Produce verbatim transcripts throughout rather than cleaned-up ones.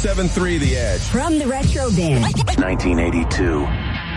seven three The Edge. From the Retro Bin. nineteen eighty-two.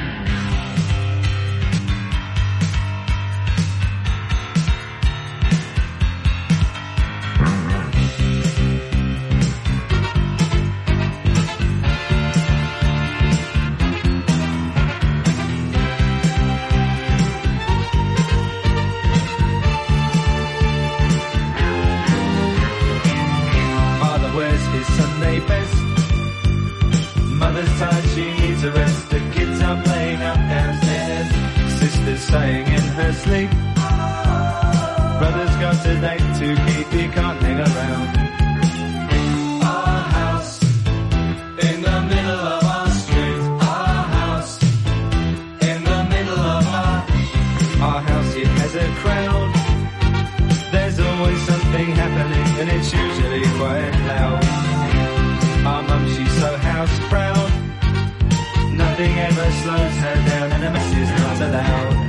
Saying in her sleep, brother's got a date to keep, he can't hang around. Our house in the middle of our street, our house in the middle of our our house, it has a crowd. There's always something happening and it's usually quite loud. Our mum, she's so house proud, nothing ever slows her down and a mess is not allowed.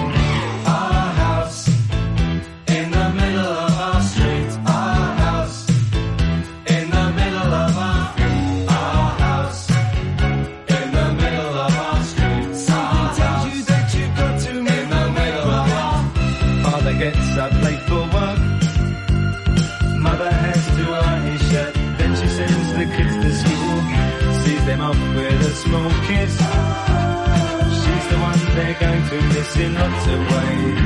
Small kiss, she's the one they're going to miss in lots of ways.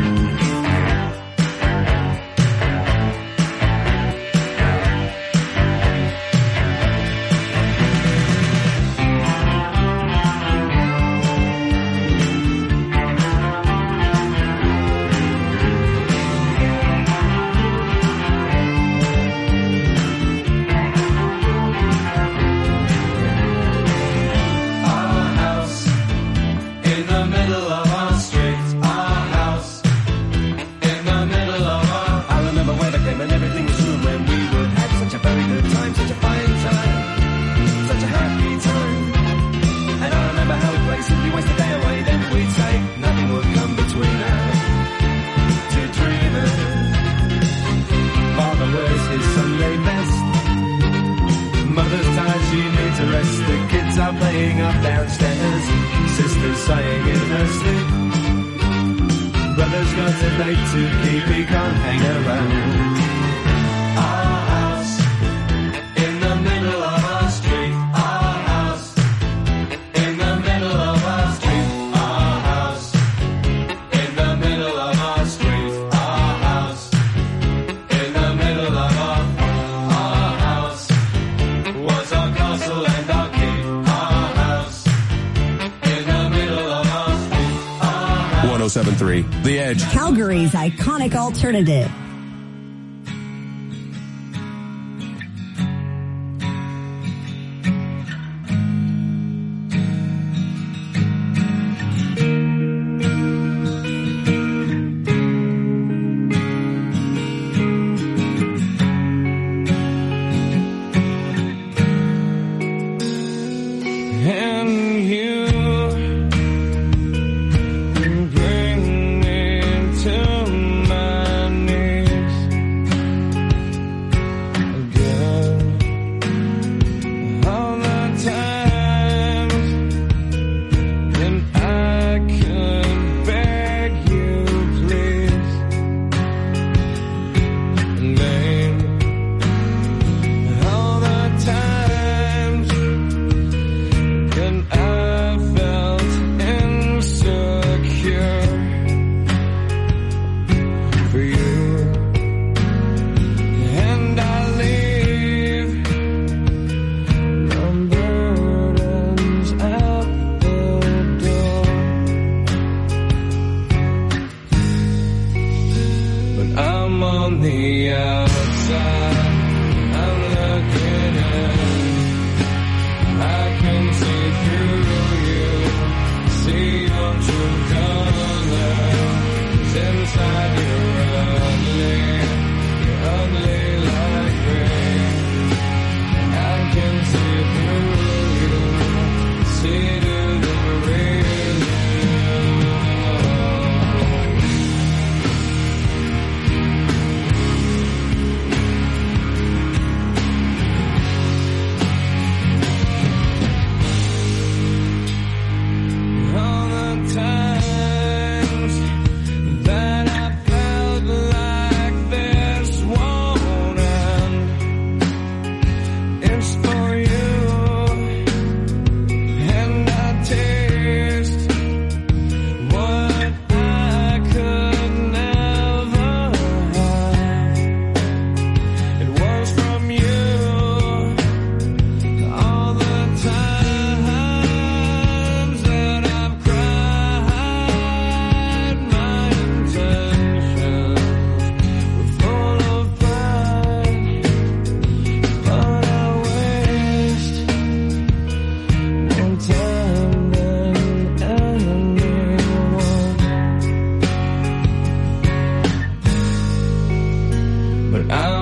one oh seven three The Edge. Calgary's iconic alternative.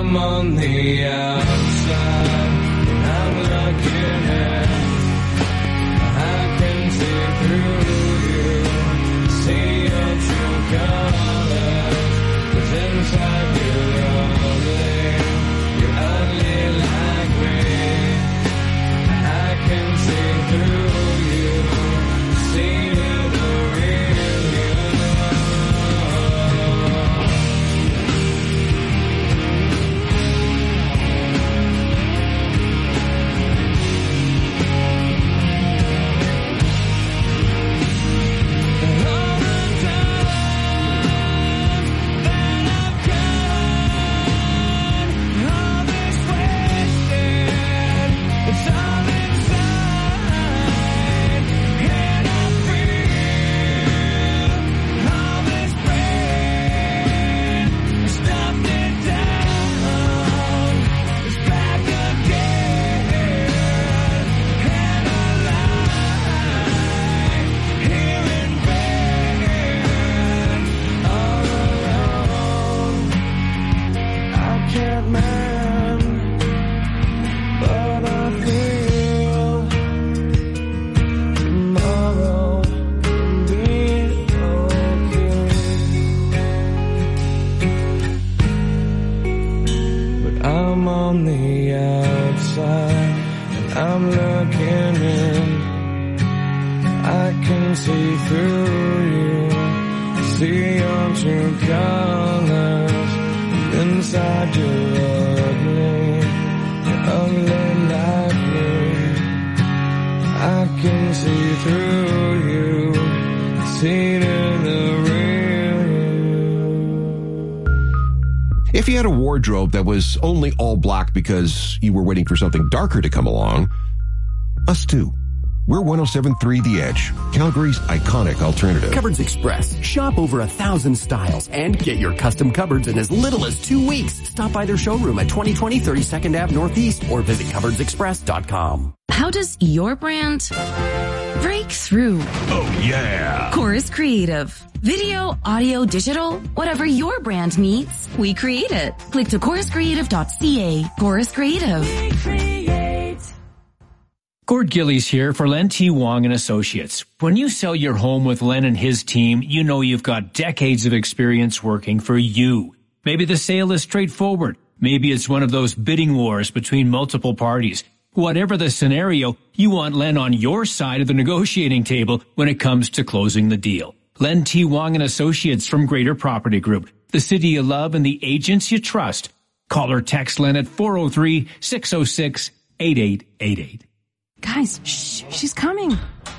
I'm on the outside, I'm looking in. I can see through you, see your true colors, 'cause inside you're ugly, you're ugly like me. I can see through you, see the real you. I'm on the outside, and I'm looking in. I can see through you, see your true colors. Inside you're ugly, you're ugly like me. I can see through you, see to the real you. If you had a wardrobe that was only all black because you were waiting for something darker to come along, us too. We're one oh seven point three The Edge, Calgary's iconic alternative. Cupboards Express. Shop over a thousand styles and get your custom cupboards in as little as two weeks. Stop by their showroom at twenty twenty thirty-second Avenue Northeast or visit cupboards express dot com. How does your brand break through? Oh, yeah. Chorus Creative. Video, audio, digital, whatever your brand needs, we create it. Click to chorus creative dot c a. Chorus Creative. Gord Gillies here for Len T. Wong and Associates. When you sell your home with Len and his team, you know you've got decades of experience working for you. Maybe the sale is straightforward. Maybe it's one of those bidding wars between multiple parties. Whatever the scenario, you want Len on your side of the negotiating table when it comes to closing the deal. Len T. Wong and Associates from Greater Property Group, the city you love and the agents you trust. Call or text Len at four oh three, six oh six, eight eight eight eight. Guys, shh, she's coming.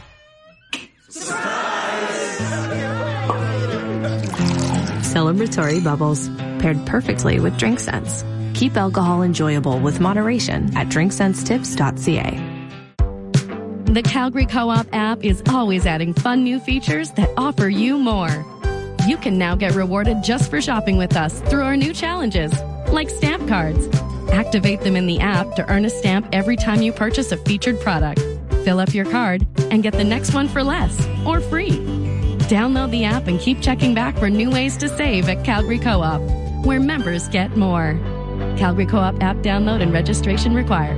Celebratory bubbles, paired perfectly with drink scents. Keep alcohol enjoyable with moderation at drink sense tips dot c a. The Calgary Co-op app is always adding fun new features that offer you more. You can now get rewarded just for shopping with us through our new challenges, like stamp cards. Activate them in the app to earn a stamp every time you purchase a featured product. Fill up your card and get the next one for less or free. Download the app and keep checking back for new ways to save at Calgary Co-op, where members get more. Calgary Co-op app download and registration required.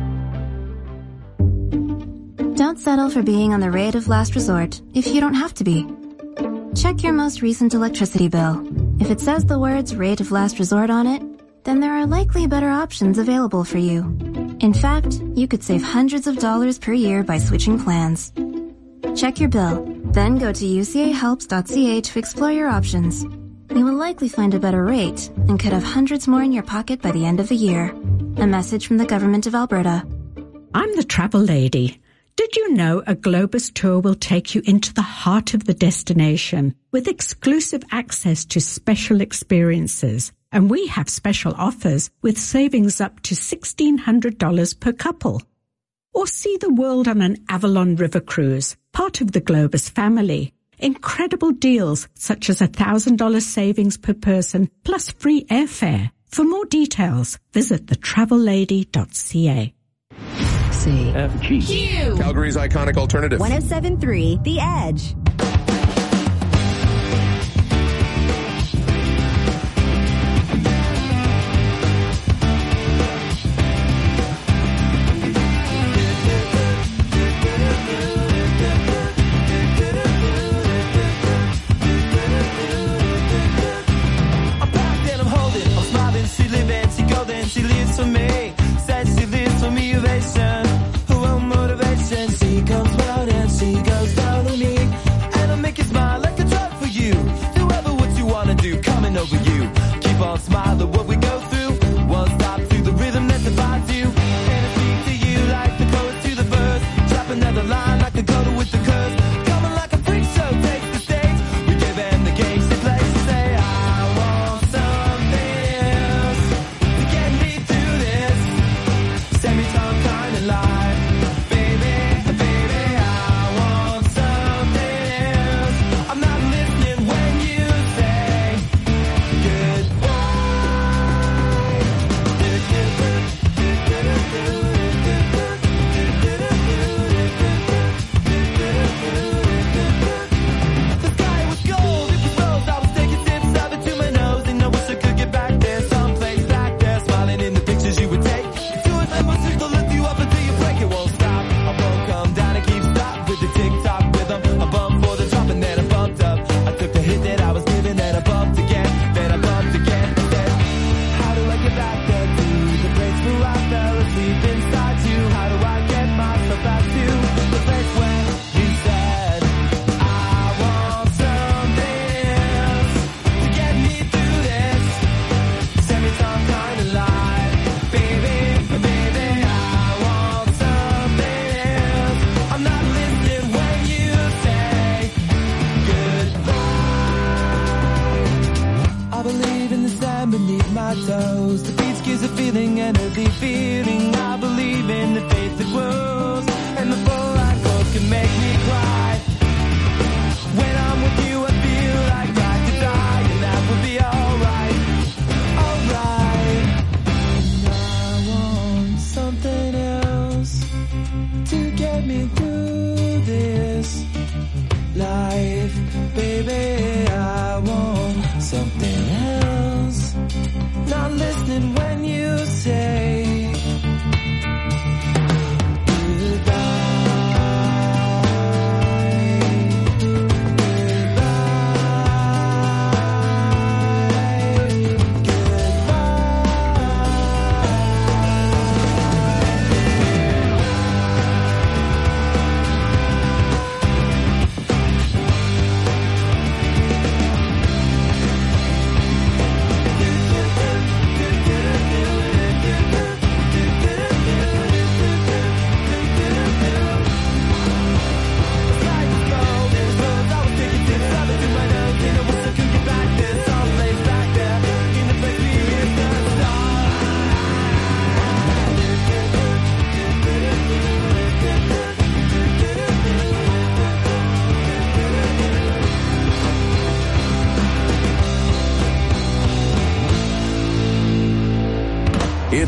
Don't settle for being on the rate of last resort if you don't have to be. Check your most recent electricity bill. If it says the words rate of last resort on it, then there are likely better options available for you. In fact, you could save hundreds of dollars per year by switching plans. Check your bill, then go to u c a helps dot c a to explore your options. You will likely find a better rate and could have hundreds more in your pocket by the end of the year. A message from the Government of Alberta. I'm the travel lady. Did you know a Globus tour will take you into the heart of the destination with exclusive access to special experiences? And we have special offers with savings up to sixteen hundred dollars per couple. Or see the world on an Avalon River cruise, part of the Globus family. Incredible deals such as one thousand dollars savings per person plus free airfare. For more details, visit the travel lady dot c a. C. F G. Q. Calgary's iconic alternative. one oh seven point three The Edge.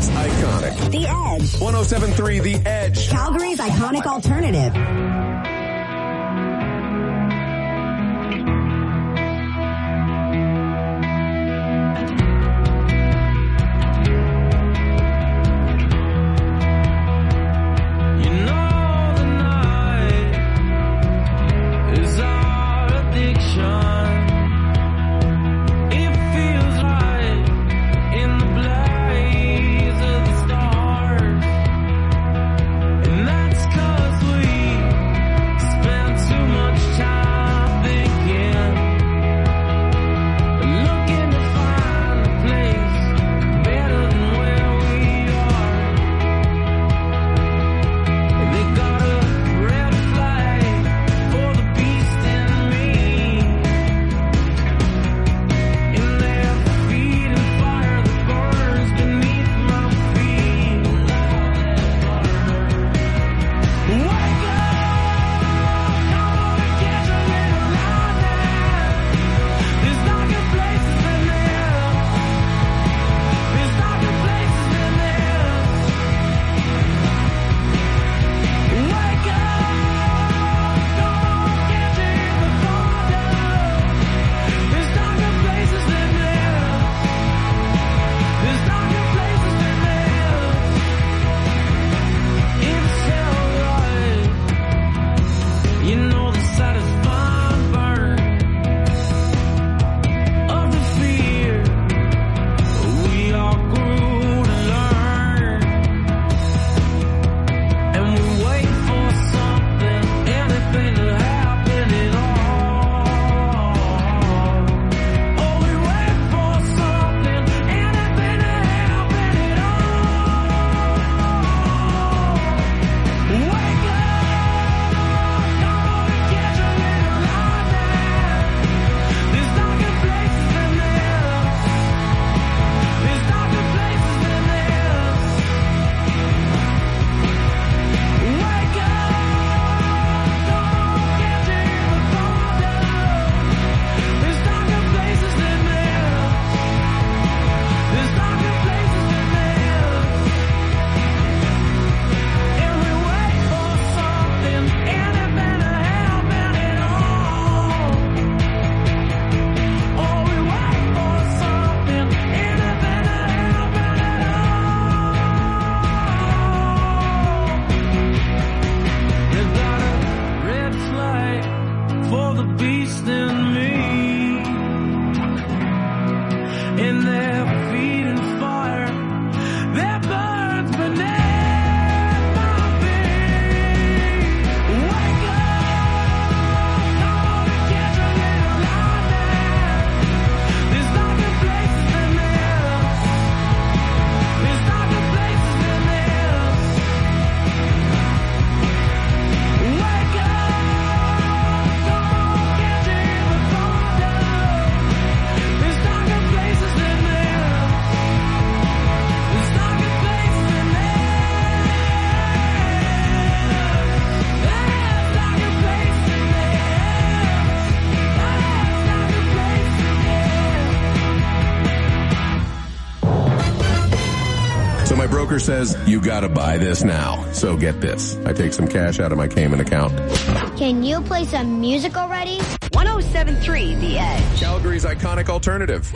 Calgary's iconic. The Edge. one oh seven point three The Edge. Calgary's iconic alternative. broker says, you gotta buy this now. So get this. I take some cash out of my Cayman account. Can you play some music already? one oh seven point three The Edge. Calgary's iconic alternative.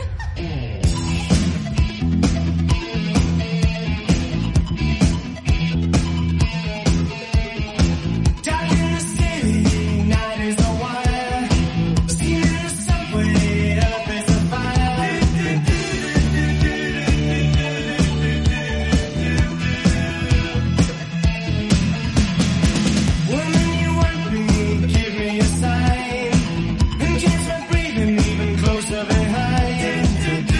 Closer behind.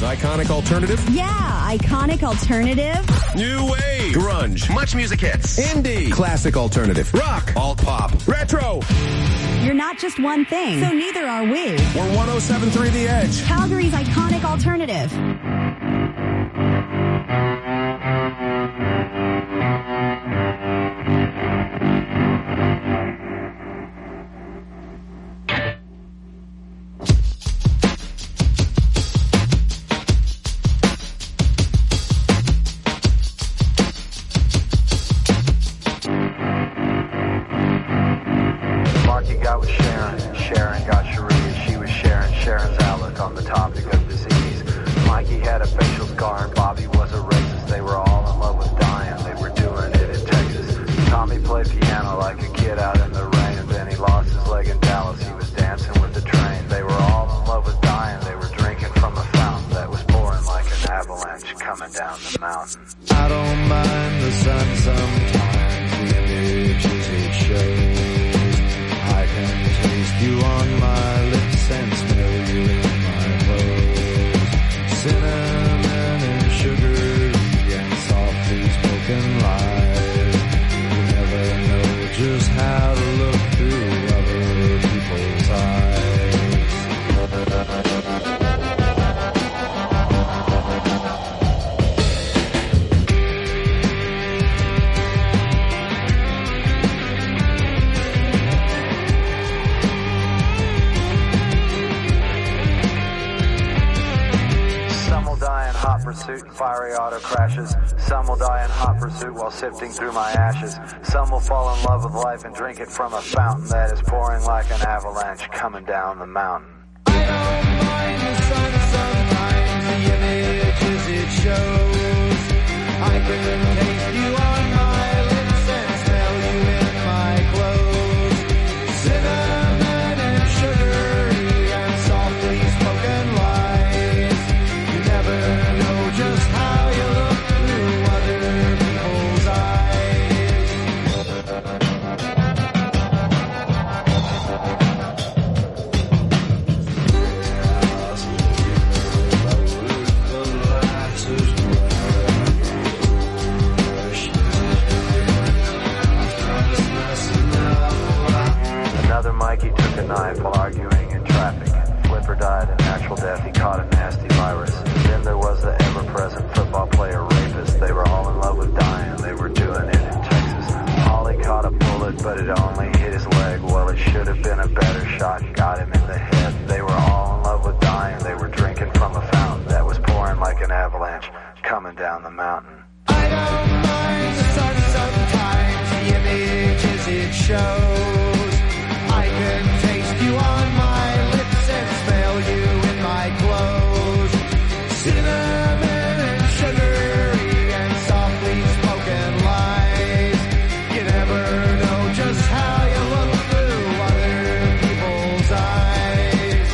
iconic alternative? Yeah, iconic alternative. New wave. Grunge. Much music hits. Indie. Classic alternative. Rock. Alt pop. Retro. You're not just one thing, so neither are we. We're one oh seven point three The Edge. Calgary's iconic alternative. Sifting through my ashes. Some will fall in love with life and drink it from a fountain that is pouring like an avalanche coming down the mountain. I don't mind the sun sometimes, the images it shows. I can taste you on my lips and smell you in my clothes. Cinnamon and sugary and softly spoken lies. You never know just how you look through other people's Another Mikey took a knife while arguing in traffic. Flipper died a natural death, he caught a nasty virus. Then there was the ever-present football player rapist. They were all in love with dying, they were doing it in Texas. Holly caught a bullet, but it only hit his leg. Well, it should have been a better shot, got him in the head. They were all in love with dying, they were drinking from a fountain that was pouring like an avalanche coming down the mountain. I don't mind the sun sometimes, the images it shows. I can taste you on my lips and smell you in my clothes. Cinnamon and sugary and softly spoken lies. You never know just how you look through other people's eyes.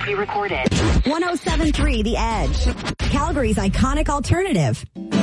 pre-recorded. one oh seven point three The Edge, Calgary's iconic alternative.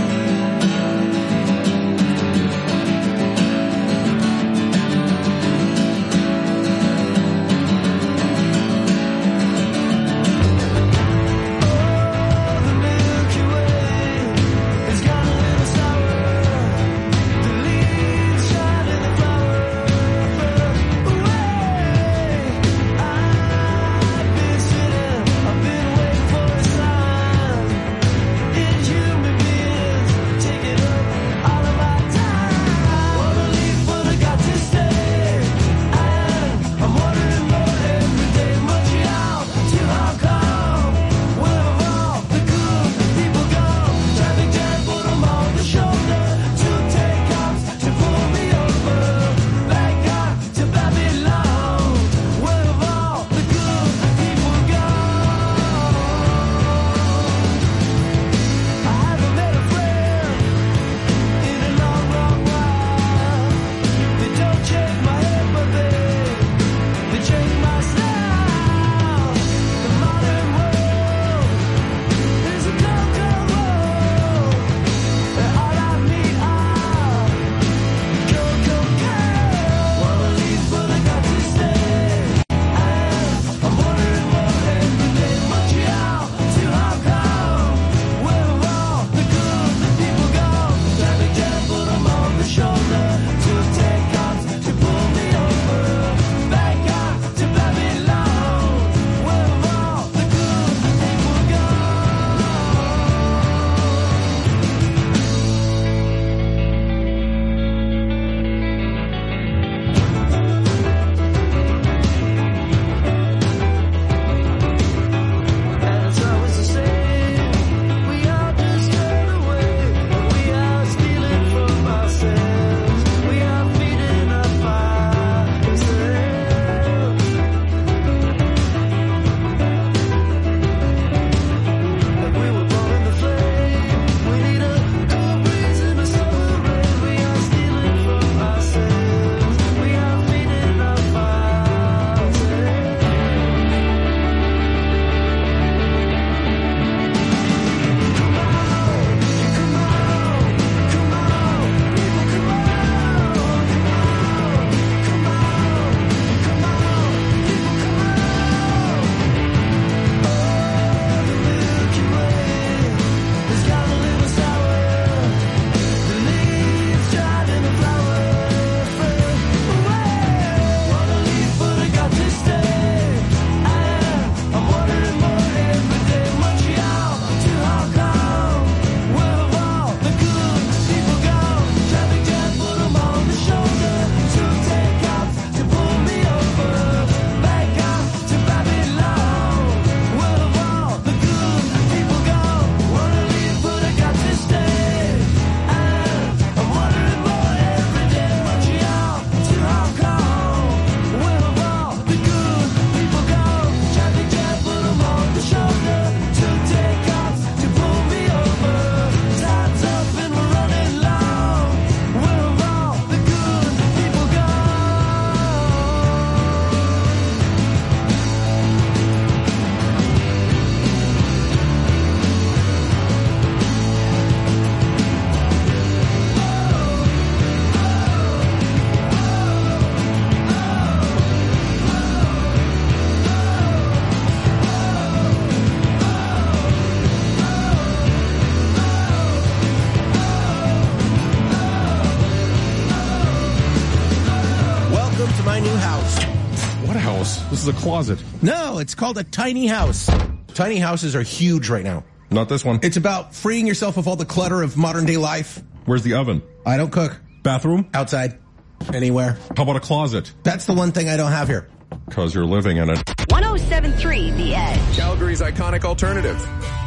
This is a closet. No, it's called a tiny house. Tiny houses are huge right now. Not this one. It's about freeing yourself of all the clutter of modern day life. Where's the oven? I don't cook. Bathroom? Outside. Anywhere. How about a closet? That's the one thing I don't have here. Because you're living in it. one oh seven point three The Edge, Calgary's iconic alternative.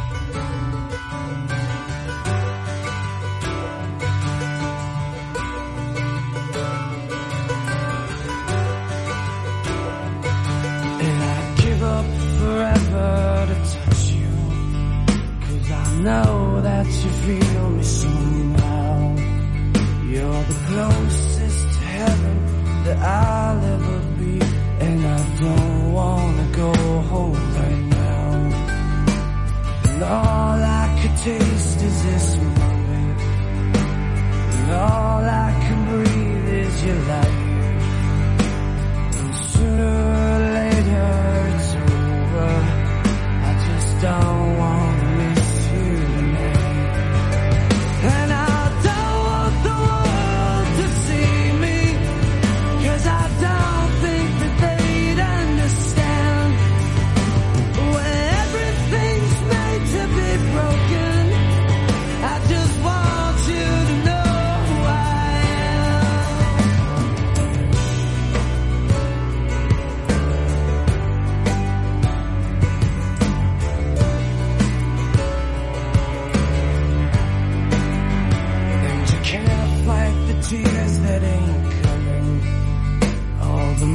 And I'd give up forever to touch you, 'cause I know that you feel me somehow. You're the closest to heaven that I'll ever be, and I don't wanna go home right now.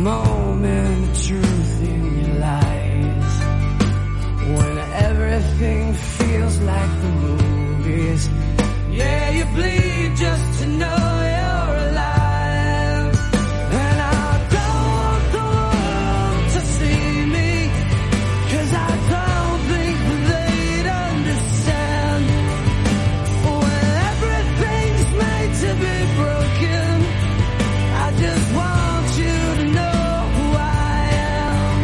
moment of truth in your lies. When everything feels like the movies. Yeah, you bleed just to know you're alive. And I don't want the world to see me, 'cause I don't think they'd understand. When everything's made to be broken, I just want you to know who I am.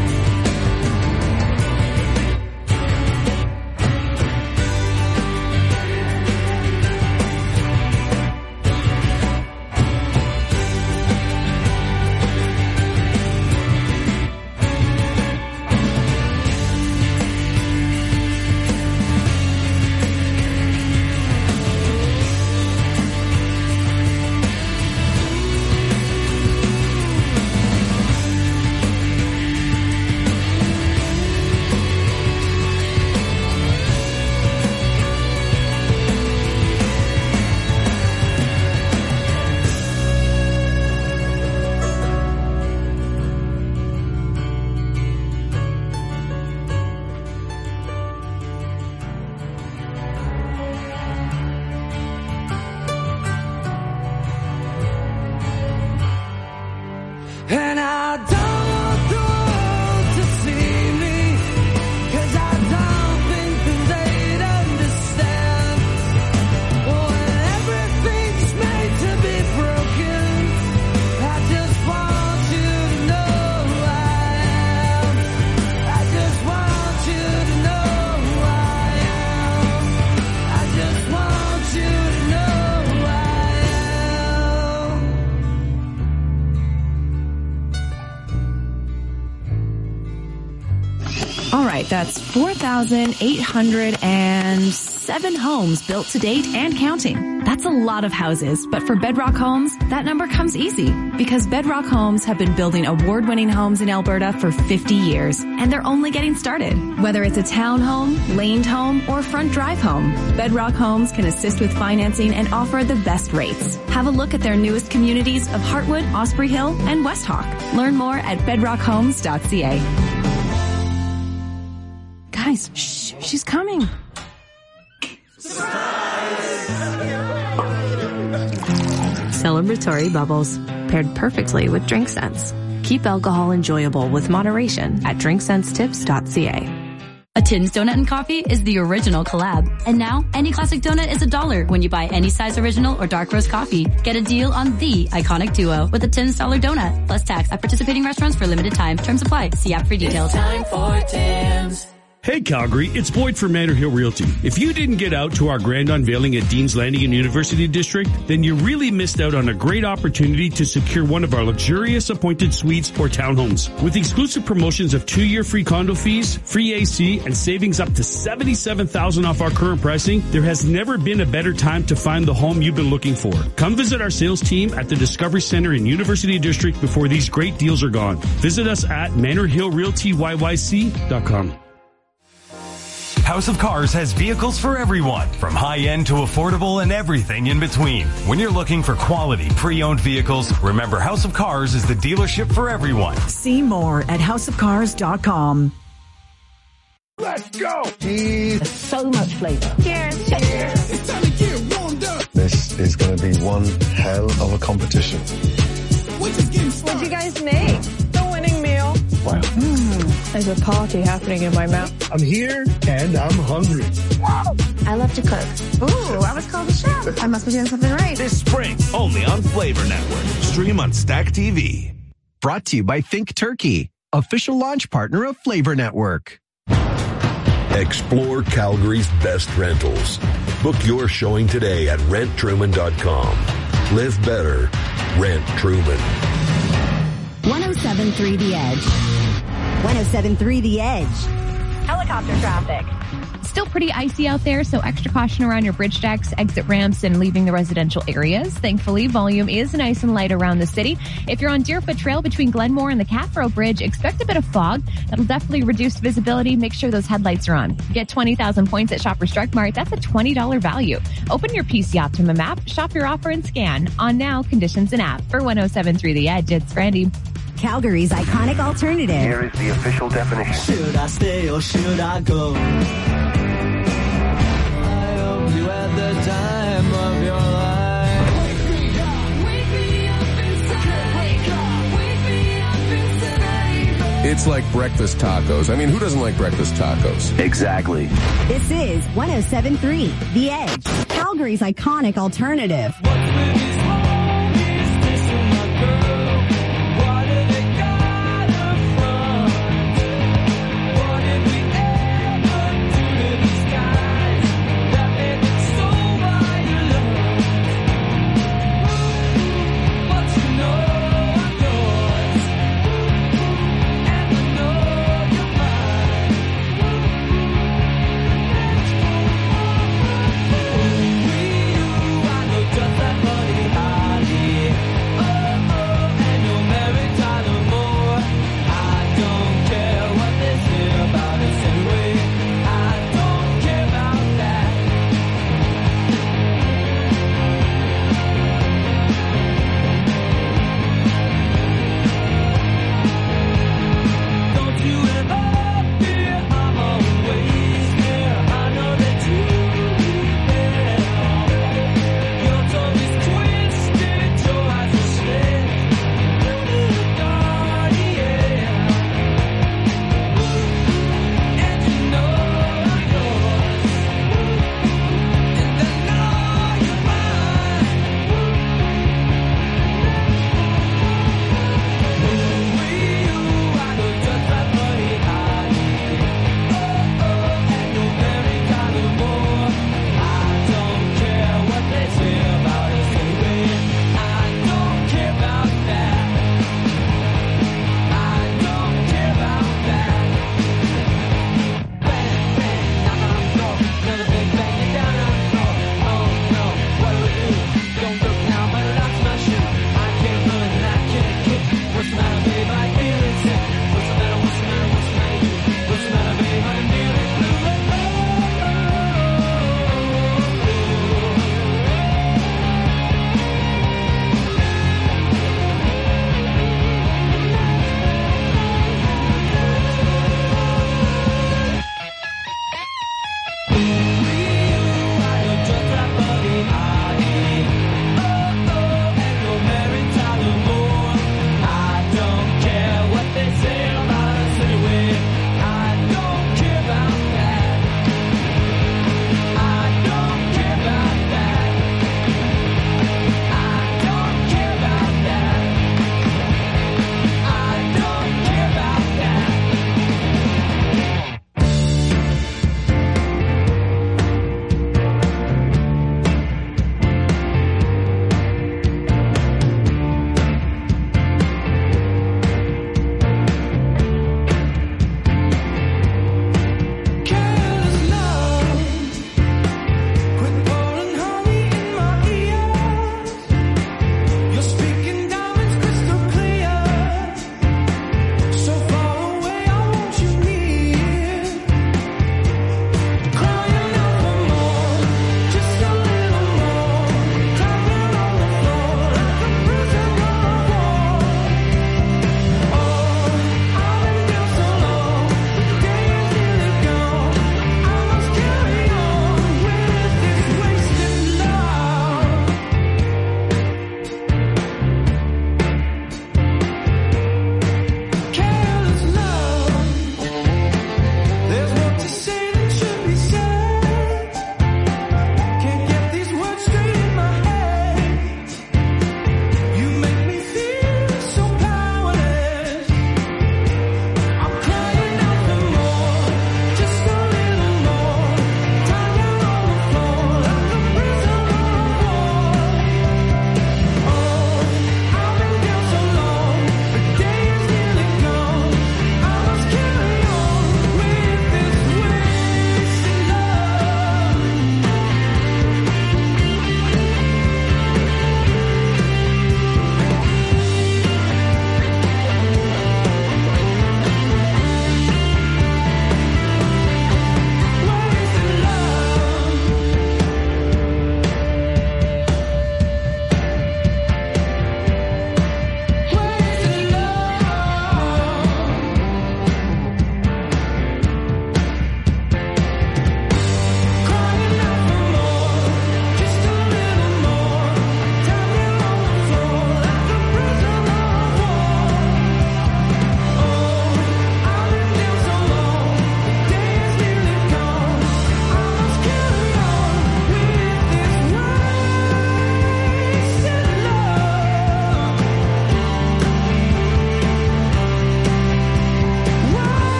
And I don't want the world to see me, 'cause I don't think that they'd understand. When everything's made to be broken, I just want you to know who I am. I just want you to know who I am. I just want you to know who I am. All right, that's four thousand eight hundred seven homes built to date and counting. That's a lot of houses, but for Bedrock Homes, that number comes easy because Bedrock Homes have been building award-winning homes in Alberta for fifty years, and they're only getting started. Whether it's a townhome, laned home, or front drive home, Bedrock Homes can assist with financing and offer the best rates. Have a look at their newest communities of Heartwood, Osprey Hill, and West Hawk. Learn more at bedrock homes dot c a. Guys, shh, she's coming. Celebratory bubbles, paired perfectly with drink scents. Keep alcohol enjoyable with moderation at drink sense tips dot c a. A Tin's Donut and Coffee is the original collab. And now, any classic donut is a dollar when you buy any size original or dark roast coffee. Get a deal on the iconic duo with a Tin's Dollar Donut, plus tax at participating restaurants for limited time. Terms apply. See app for details. It's time for Tim's. Hey Calgary, it's Boyd from Manor Hill Realty. If you didn't get out to our grand unveiling at Dean's Landing in University District, then you really missed out on a great opportunity to secure one of our luxurious appointed suites or townhomes. With exclusive promotions of two-year free condo fees, free A C, and savings up to seventy-seven thousand dollars off our current pricing, there has never been a better time to find the home you've been looking for. Come visit our sales team at the Discovery Center in University District before these great deals are gone. Visit us at manor hill realty y y c dot com. House of Cars has vehicles for everyone, from high-end to affordable and everything in between. When you're looking for quality pre-owned vehicles, remember House of Cars is the dealership for everyone. See more at house of cars dot com. Let's go! Cheese. So much flavor. Cheers. Cheers. It's time to get warmed up. This is going to be one hell of a competition. We're just getting started. What'd you guys make? The winning meal. Wow. Mm, there's a party happening in my mouth. I'm here and I'm hungry. I love to cook. Ooh, I was called a chef. I must be doing something right. This spring, only on Flavor Network. Stream on Stack T V. Brought to you by Think Turkey, official launch partner of Flavor Network. Explore Calgary's best rentals. Book your showing today at rent truman dot com. Live better. Rent Truman. one oh seven point three The Edge. one oh seven point three The Edge. Helicopter traffic. Still pretty icy out there, so extra caution around your bridge decks, exit ramps, and leaving the residential areas. Thankfully, volume is nice and light around the city. If you're on Deerfoot Trail between Glenmore and the Cathro Bridge, expect a bit of fog. That'll definitely reduce visibility. Make sure those headlights are on. Get twenty thousand points at Shoppers Drug Mart. That's a twenty dollars value. Open your P C Optimum app, shop your offer, and scan. On now, conditions and app. For one oh seven point three The Edge, it's Brandy. Calgary's iconic alternative. Here is the official definition. Should I stay or should I go? I hope you had the time of your life. It's like breakfast tacos. I mean, who doesn't like breakfast tacos? Exactly. This is one oh seven point three The Edge, Calgary's iconic alternative. Just that money.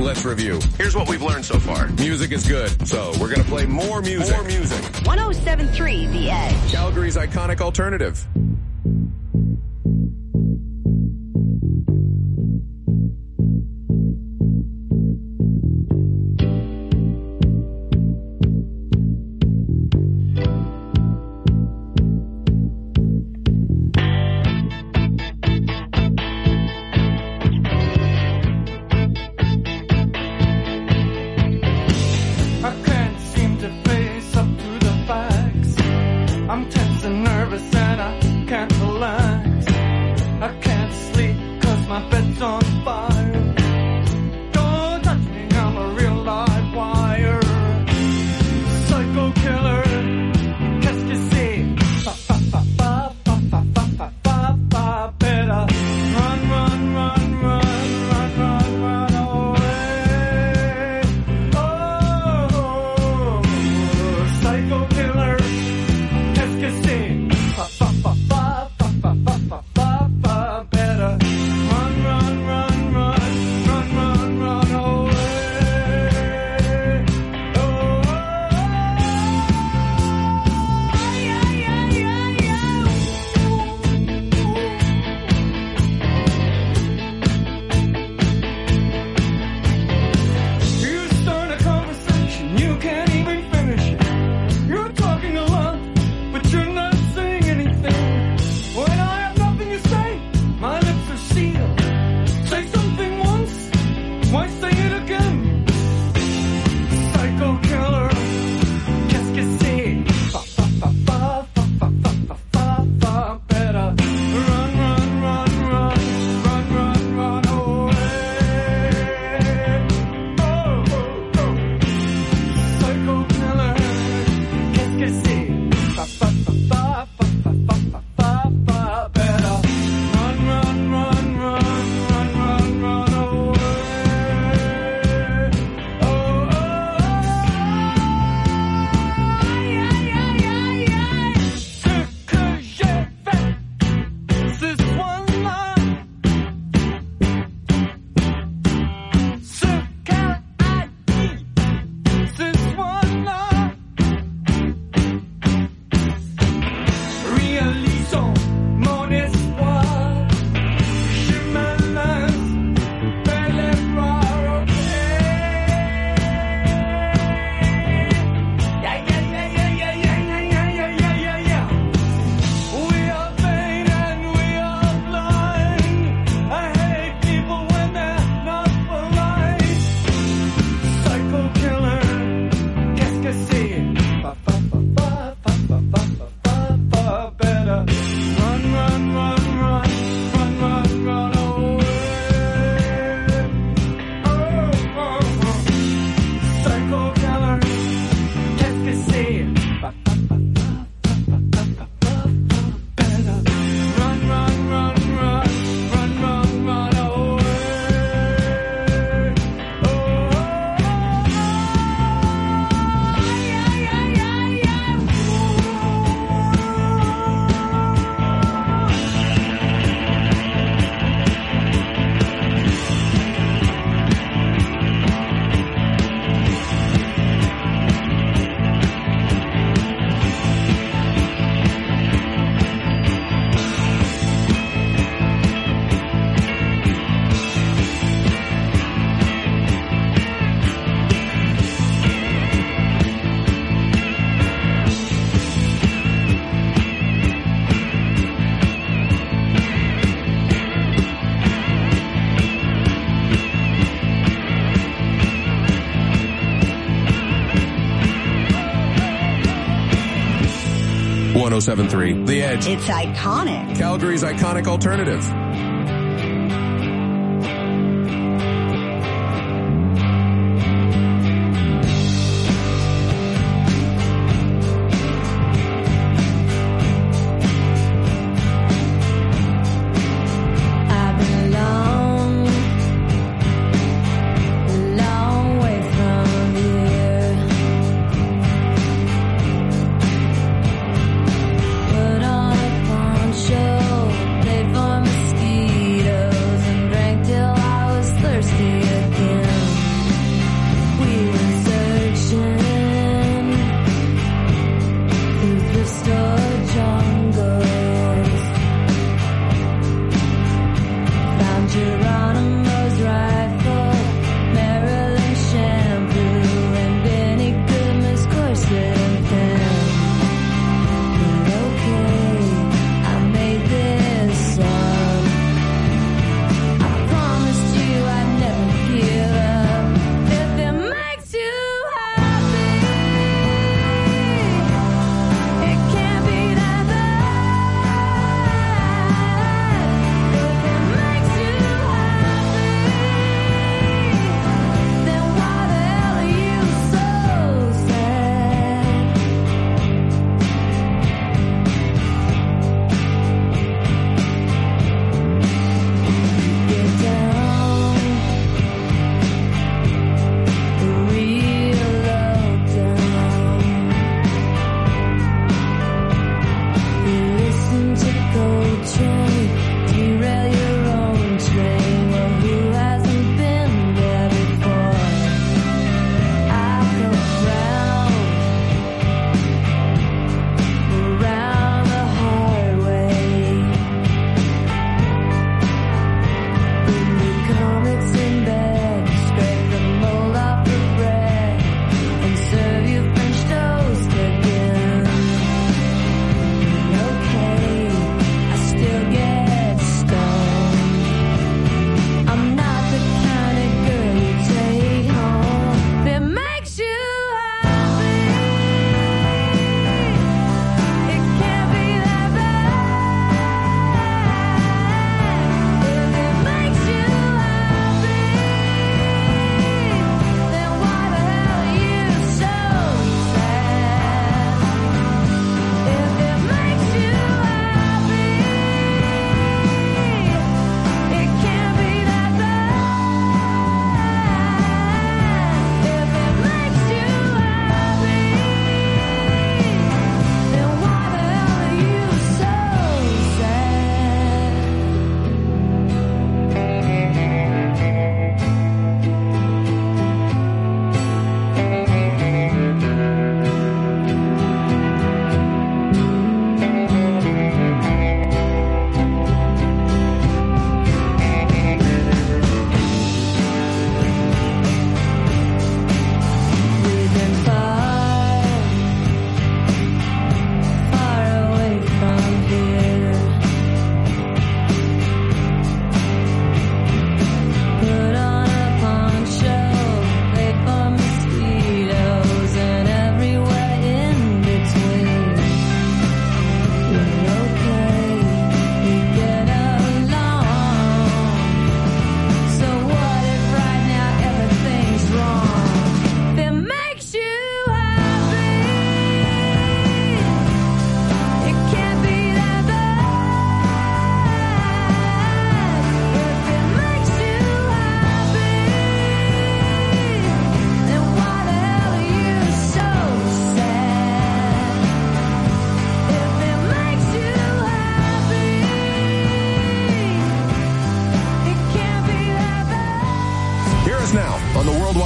let's review. Here's what we've learned so far. Music is good, so we're going to play more music. More music. one oh seven point three The Edge. Calgary's iconic alternative. one oh seven point three The Edge. It's iconic. Calgary's iconic alternative. Put on a poncho, play for mosquitoes.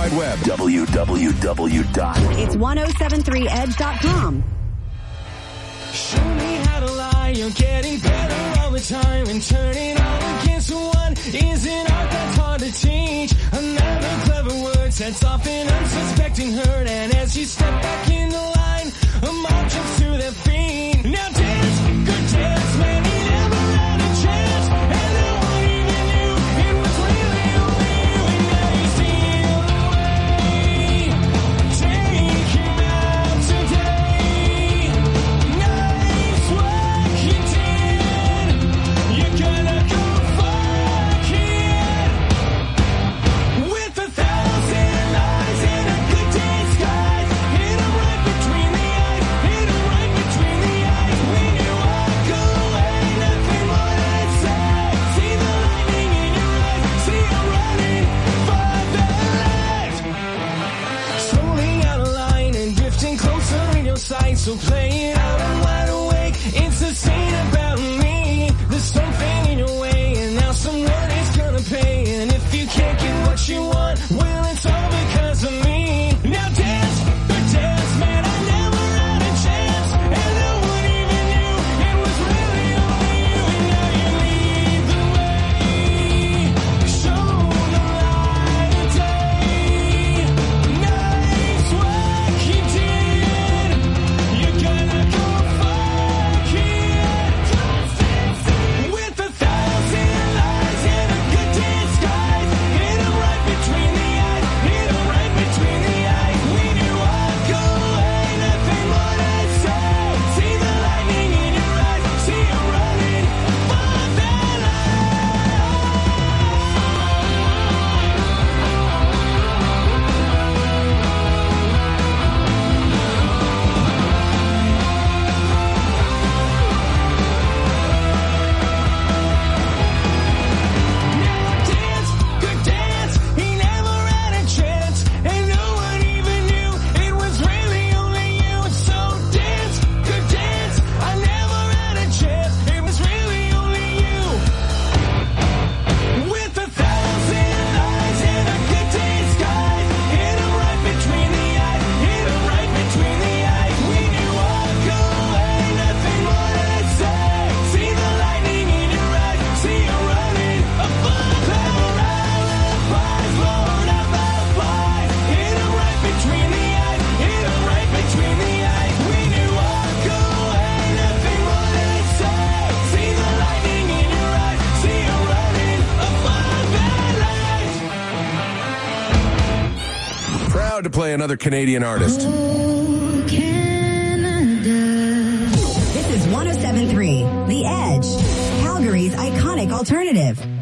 Wide Web. w w w dot It's ten seventy-three edge dot com. Show me how to lie, you're getting better all the time, and turning all against one is an art that's hard to teach. Another clever word sets off an unsuspecting hurt, and as you step back in the line, a mob jumps to their feet. Now dance, good dance, man, he never had a chance, and no one even knew it was really only you, and now you steal away. Take him out today. Nice work you did. You're gonna go fuck it. With a thousand eyes and a good disguise. Hit 'em right between the eyes. Hit 'em right between the eyes. When you walk away, nothing more to say. See the lightning in your eyes. See 'em running for the light. Slowly out of line and drifting closer in your sight. So play it out, I'm wide awake. It's the scene about me. There's something in your way, and now someone is gonna pay. And if you can't get what you want, well, it's all because of me. Now dance, but dance, man, I never had a chance, and no one even knew it was really only you. And now you lead the way. Show the light of day. Nice work you did. You're gonna go fuck it. With a thousand eyes and a good disguise. Hit 'em right between the eyes. Hit 'em right between the eyes. When you walk away, nothing more to say. See the lightning in your eyes. See 'em running for their dance, good dance. He never had a chance, and no one even knew it was really only you. So dance, good dance. I never had a chance. It was really only you. With a thousand eyes and a good disguise. Hit 'em right between the eyes. Hit 'em right between the eyes. When you walk away, nothing more to say. See the lightning in your eyes. See 'em running above. Clever alibis, blown up butterflies. Hit 'em right between the eyes. Hit 'em right between the eyes. When you walk away, nothing more to say. See the lightning in your eyes. See 'em running above their lives. Proud to play another Canadian artist. This is ten seventy-three The Edge, Calgary's iconic alternative.